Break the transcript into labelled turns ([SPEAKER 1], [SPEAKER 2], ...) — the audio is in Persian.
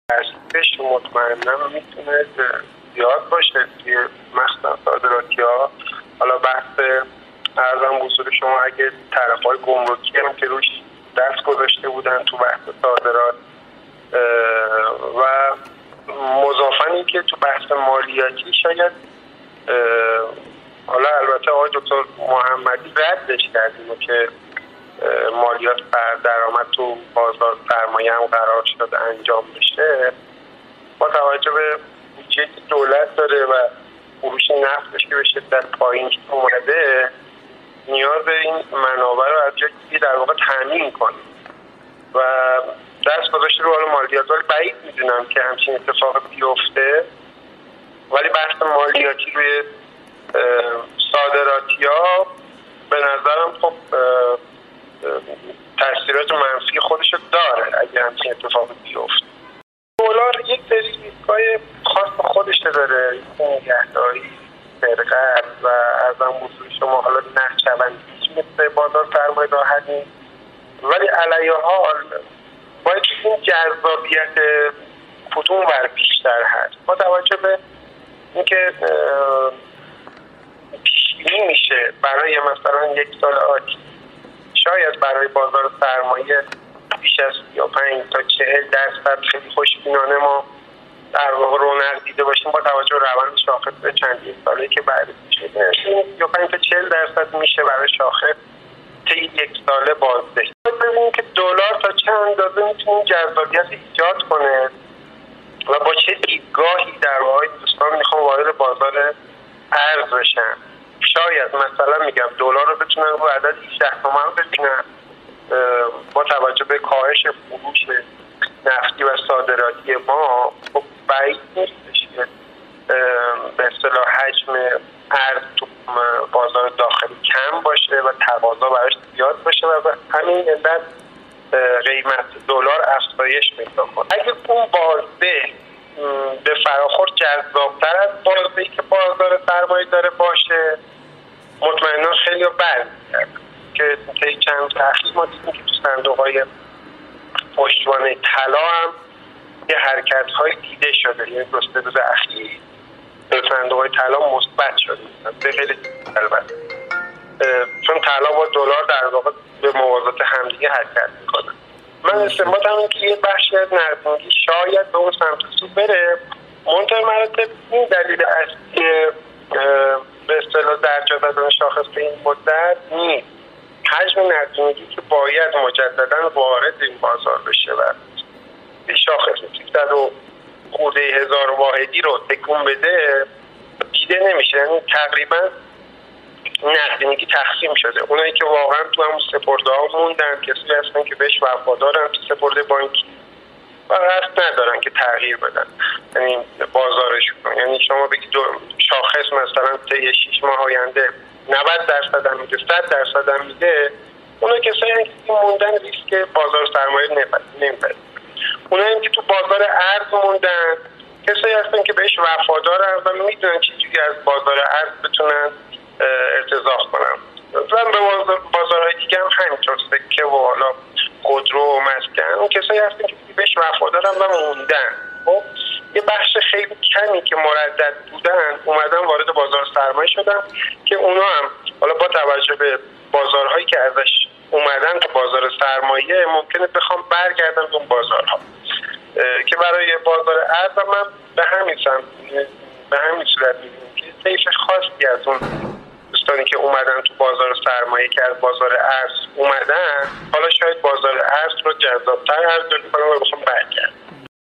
[SPEAKER 1] ارزشش مطمئنا میتونه زیاد باشه توی مخصوصا صادراتی‌ها. حالا بحث ارزم حضور شما اگه طرف‌های گمرکی هم که روش دست گذاشته بودن تو بحث صادرات و مضافاً این که تو بحث مالیاتی شاید حالا البته آقای دکتر محمدی ردش کردیم که مالیات بر درآمد تو بازار سرمایه هم قرار شد انجام بشه. با توجه به بودجه که دولت داره و فروش نفتش که به شدت پایین اومده، نیاز این منابع رو از جایی در واقع تامین کنه و دست گذاشته رو حالا مالیات. ولی بعید میدونم که همچین اتفاق بیفته، ولی بحث مالیاتی روی صادراتی‌ها به نظرم خب تاثیرات منفی خودشو داره اگه همچین اتفاق بیفته. دلار یک سری ریسک‌های خاص به خودش داره، نگهداری، سرقت و ارزم حضور شما حالا نقدچبندی مثل بازار سرمایه راحت نیست، ولی علیه حال باید این جذابیت فتون ور بیشتر هست با توجه به اینکه پیش‌بینی میشه برای مثلا یک سال آتی شاید برای بازار سرمایه بیش از 35 تا 40% خیلی خوشبینانه ما در واقع رونق دیده باشیم با توجه به روند شاخص به چندین ساله که بعد شده. 35 تا 40% میشه برای شاخص طی یک ساله بازده. ببینیم که دلار تا چه اندازه میتونه جذابیت ایجاد کنه و با چه دیدگاهی در واقع دوستان میخوام وارد بازار ارز بشن. شاید مثلا میگم دلار رو بتونن رو عدد 18 تومان ببینن با توجه به کاهش فروش نفتی و صادراتی ما. خب بعید نیستش که به اصطلاح حجم ارز تو بازار داخلی کم باشه و تقاضا براش زیاد باشه و همین علت قیمت دلار افزایش پیدا کنه. اگه اون بازده به فراخور جذاب‌تر از بازدهی که بازار سرمایه داره باشه، مطمئنا خیلی برمی‌گردن که طی چند تأخیر ما دیدیم که تو صندوق‌های پشتوانه طلا هم یه حرکت‌های دیده شده، یعنی دو سه روز اخیر صندوق‌های طلا مثبت شده به غیر البته چون طلا با دلار در واقع به موازات همدیگه حرکت می‌کنه. من استنباطم اینه که یه بخشی از نقدینگی شاید به اون سمت سو بره. منتهی مراتب این دلیل اصلی به اصطلاح درجا زدن شاخص به این مدت نیست. حجم نقدینگی که باید مجددا وارد این بازار بشه و شاخص 300 و خورده هزار واحدی رو تکون بده دیده نمیشه. یعنی تقریبا نقدینگی تقسیم شده. اونایی که واقعا تو همون سپرده ها موندن، کسی هستن که بهش وفادارن تو سپرده بانکی و قصد ندارن که تغییر بدن یعنی بازارشون. یعنی شما بگید شاخص مثلا طی 6 ماه آینده 90% هم میده 100% هم میده، اونا کسایی هستن که موندن ریسک بازار سرمایه نمیپذیرن. اونایی که تو بازار ارز موندن کسایی هستن که بهش وفادارن و میدونن چجوری از بازار ارز بتونن ارتزاق کنم. و به بازارهای دیگه هم همینطور، سکه و حالا خودرو و مسکن، اون کسایی هستن که بهش وفادارن و موندن. خب یه بخش خیلی کمی که مردد بودن اومدن وارد بازار سرمایه شدن که اونا هم حالا با توجه به بازارهایی که ازش اومدن تو بازار سرمایه ممکنه بخوام برگردن اون بازارها که برای بازار ارز من به همین صورت می‌بینیم که طیف خاصی از اون دوستانی که اومدن تو بازار سرمایه که از بازار ارز اومدن حالا شاید بازار ارز رو جذاب‌تر